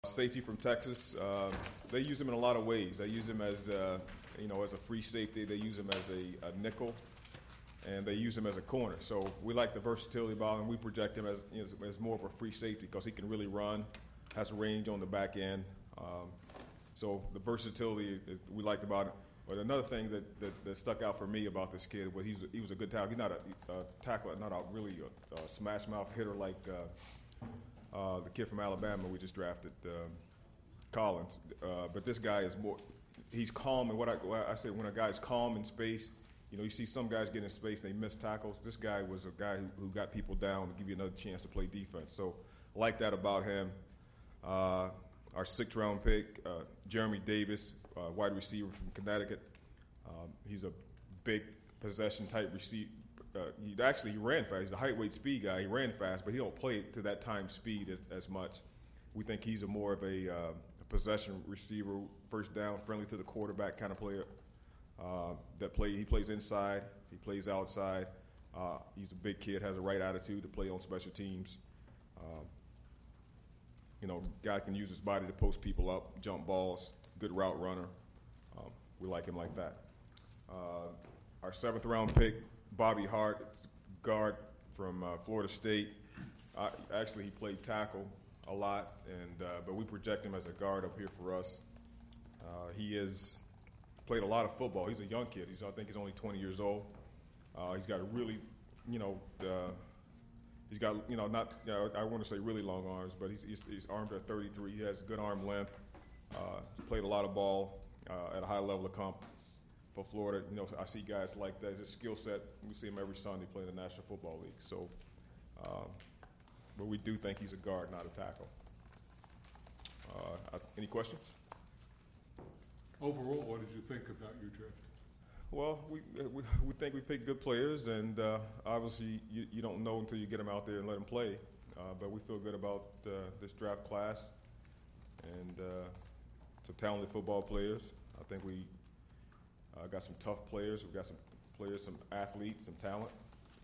Safety from Texas. They use him in a lot of ways. They use him as as a free safety. They use him as a nickel, and they use him as a corner. So we like the versatility about him. We project him as more of a free safety because he can really run, has range on the back end. So the versatility we liked about it. But another thing that stuck out for me about this kid was he was a good tackler. He's not a tackler, not a really smash mouth hitter like the kid from Alabama we just drafted, Collins. But this guy is more. He's calm, and what I say when a guy's calm in space, you see some guys get in space and they miss tackles. This guy was a guy who got people down to give you another chance to play defense. So I like that about him. Our sixth-round pick, Jeremy Davis, wide receiver from Connecticut. He's a big possession-type receiver. He ran fast. He's a height-weight speed guy. He ran fast, but he don't play to that time speed as much. We think he's more of a possession receiver, first down, friendly to the quarterback kind of player. He plays inside. He plays outside. He's a big kid, has a right attitude to play on special teams. Guy can use his body to post people up, jump balls, good route runner. We like him like that. Our seventh-round pick, Bobby Hart, guard from Florida State. He played tackle a lot, but we project him as a guard up here for us. He has played a lot of football. He's a young kid. I think he's only 20 years old. He's got a really, he's got, I want to say really long arms, but he's armed at 33. He has good arm length. He's played a lot of ball at a high level of comp for Florida. I see guys like that. His skill set, we see him every Sunday playing the National Football League. So, but we do think he's a guard, not a tackle. Any questions? Overall, what did you think about your draft? Well, we think we picked good players, and obviously you don't know until you get them out there and let them play. But we feel good about this draft class and some talented football players. I think we got some tough players. We've got some players, some athletes, some talent.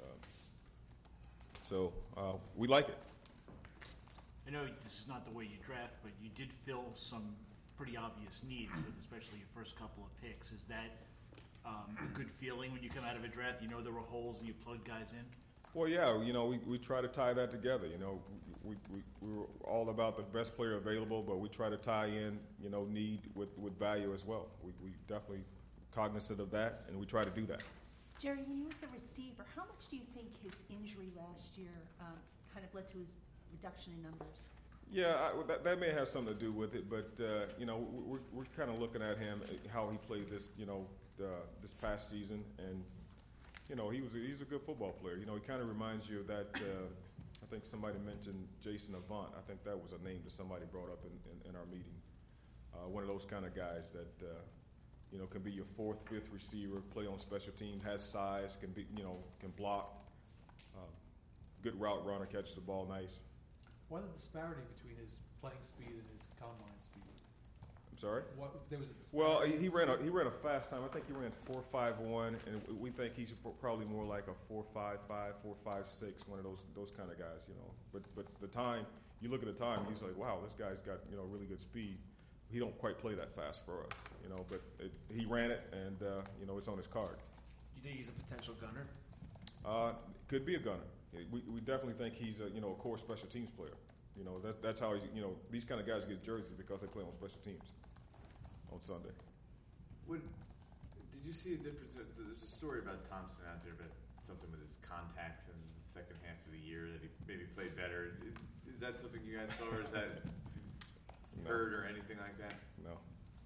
So we like it. I know this is not the way you draft, but you did fill some pretty obvious needs with especially your first couple of picks. Is that a good feeling when you come out of a draft? You know there were holes and you plug guys in? Well, yeah, we try to tie that together. We were all about the best player available, but we try to tie in, need with value as well. We definitely cognizant of that, and we try to do that. Jerry, when you were the receiver, how much do you think his injury last year kind of led to his reduction in numbers? Yeah, that may have something to do with it, but we're kind of looking at him, how he played this this past season, and he's a good football player. He kind of reminds you of that. I think somebody mentioned Jason Avant. I think that was a name that somebody brought up in our meeting. One of those kind of guys that can be your fourth, fifth receiver, play on special teams, has size, can block, good route runner, catches the ball nice. Why the disparity between his playing speed and his combine speed? I'm sorry? There was a disparity. Well, he ran a fast time. I think he ran 4.51, and we think he's probably more like a 4.55, 4.56, one of those kind of guys, But the time, you look at the time, he's like, wow, this guy's got really good speed. He don't quite play that fast for us, But he ran it, and it's on his card. You think he's a potential gunner? Could be a gunner. We definitely think he's a core special teams player. That's how he's, these kind of guys get jerseys because they play on special teams on Sunday. Did you see a difference? There's a story about Thompson out there about something with his contacts in the second half of the year that he maybe played better. Is that something you guys saw, or is that heard or anything like that? No.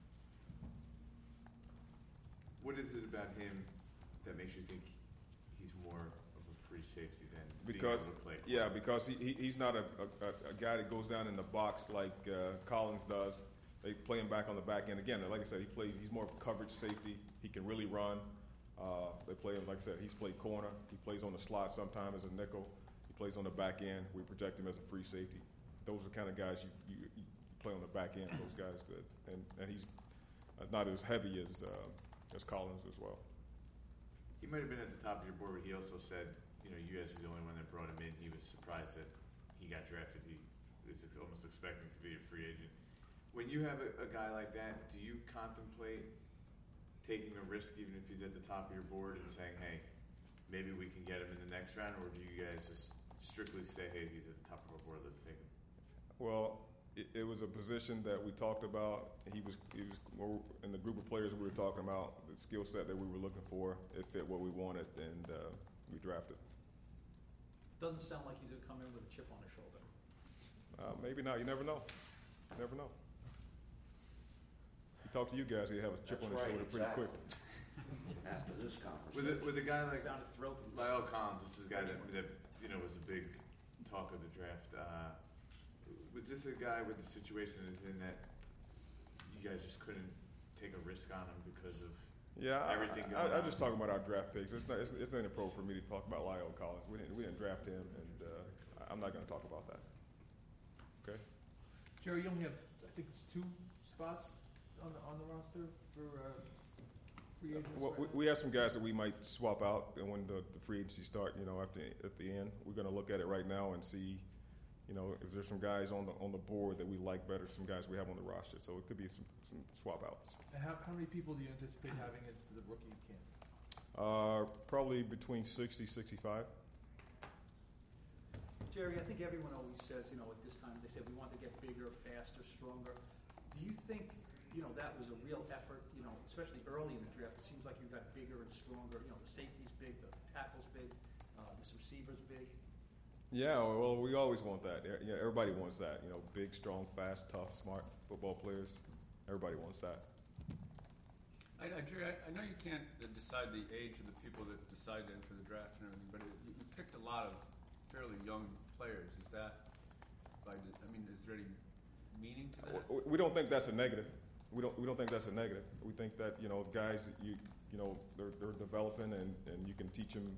What is it about him that makes you think he's more of a free safety than being able to play? Yeah, because he's not a guy that goes down in the box like Collins does. They play him back on the back end. Again, like I said, he's more of a coverage safety. He can really run. They play him, like I said, he's played corner. He plays on the slot sometimes as a nickel. He plays on the back end. We project him as a free safety. Those are the kind of guys you play on the back end, those guys that, and he's not as heavy as Collins as well. He might have been at the top of your board, but he also said, you guys were the only one that brought him in. He was surprised that he got drafted. is almost expecting to be a free agent. When you have a guy like that, do you contemplate taking a risk even if he's at the top of your board and saying, hey, maybe we can get him in the next round, or do you guys just strictly say, hey, he's at the top of our board, let's take him? Well, it was a position that we talked about. He was more in the group of players we were talking about, the skill set that we were looking for. It fit what we wanted, and we drafted. Doesn't sound like he's gonna come in with a chip on his shoulder. Maybe not. You never know. You never know. You talk to you guys, you have a chip That's on his right, shoulder pretty quick. After this conversation. With a guy like Sounded thrilled to be Lyle Collins, this is a guy that was a big talk of the draft. Was this a guy with the situation is in that you guys just couldn't take a risk on him because of everything going on? I'm just talking about our draft picks. It's not appropriate for me to talk about Lyle Collins. We didn't draft him, and I'm not going to talk about that. Okay. Jerry, you only have, I think it's 2 spots on the roster for free agents. Well, right now? we have some guys that we might swap out, and when the free agency start, at the end, we're going to look at it right now and see. If there's some guys on the board that we like better, some guys we have on the roster. So it could be some swap outs. And how many people do you anticipate having at the rookie camp? Probably between 60, 65. Jerry, I think everyone always says, at this time, they said we want to get bigger, faster, stronger. Do you think, that was a real effort, especially early in the draft? It seems like you got bigger and stronger. The safety's big, the tackle's big, this receiver's big. Yeah, well, we always want that. Yeah, everybody wants that. Big, strong, fast, tough, smart football players. Everybody wants that. Jerry, I know you can't decide the age of the people that decide to enter the draft and everything, but you picked a lot of fairly young players. Is that, is there any meaning to that? We don't think that's a negative. We don't think that's a negative. We think that guys they're developing and you can teach them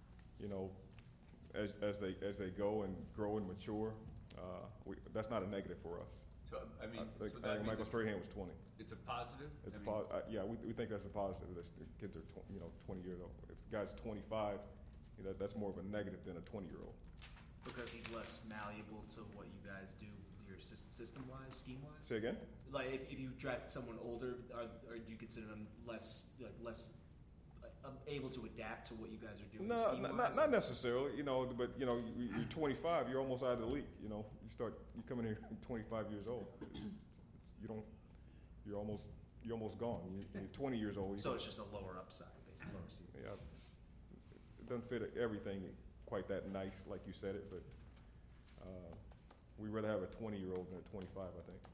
as they go and grow and mature. That's not a negative for us. So I think Michael Strahan was 20. It's a positive. Yeah, we think that's a positive. That the kids are 20 years old. If the guy's 25, that's more of a negative than a 20-year-old. Because he's less malleable to what you guys do, your system-wise, scheme-wise? Say again? Like, if you draft someone older, or do you consider them less able to adapt to what you guys are doing? No, not necessarily. But you're 25. You're almost out of the league. You come in here 25 years old. You're almost gone. You're 20 years old. So it's just a lower upside, basically, lower ceiling. Yeah, it doesn't fit everything quite that nice, like you said it. But we'd rather have a 20-year-old than a 25, I think.